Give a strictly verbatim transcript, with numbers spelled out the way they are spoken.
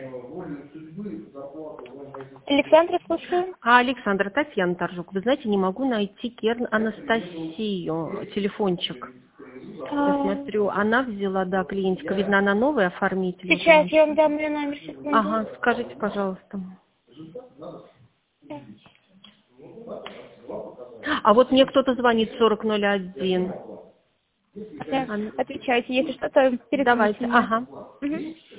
Александра, слушаю. А, Александра, Татьяна Торжук. Вы знаете, не могу найти Керн Анастасию, телефончик. Я А, смотрю, она взяла, да, клиентика. Видно, она новый оформитель. Сейчас я вам дам ее номер, секунду. Ага, скажите, пожалуйста. А вот мне кто-то звонит сорок ноль один. Так, отвечайте, если что-то перезвоните Давайте, мне. ага. Угу.